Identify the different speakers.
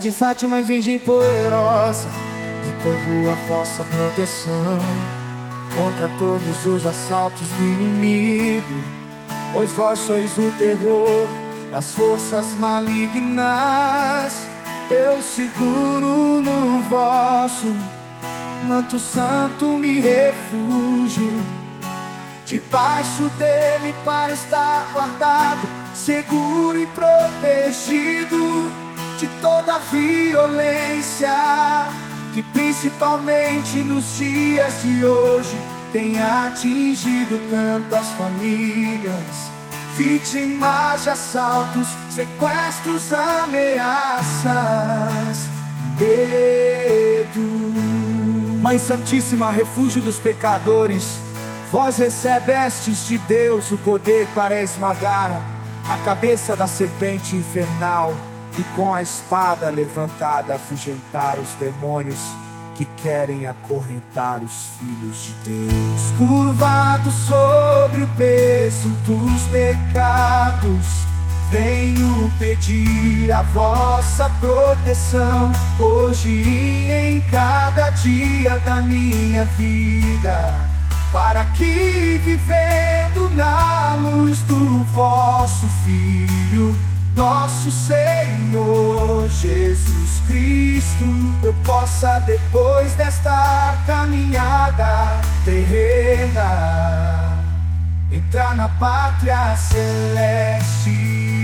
Speaker 1: de Fátima, Virgem poderosa, e povo a vossa proteção contra todos os assaltos do inimigo, pois vós sois o terror das forças malignas. Eu seguro no vosso manto santo, me refugio, debaixo dele para estar guardado, seguro e protegido de toda violência, que principalmente nos dias de hoje tem atingido tantas famílias, vítimas de assaltos, sequestros, ameaças, medo. Mãe Santíssima, refúgio dos pecadores, vós recebestes de Deus o poder para esmagar a cabeça da serpente infernal, e com a espada levantada afugentar os demônios que querem acorrentar os filhos de Deus. Curvado sobre o peso dos pecados, venho pedir a vossa proteção, hoje e em cada dia da minha vida, para que, vivendo na luz do vosso Filho, nosso Senhor Jesus Cristo, eu possa, depois desta caminhada terrena, entrar na pátria celeste.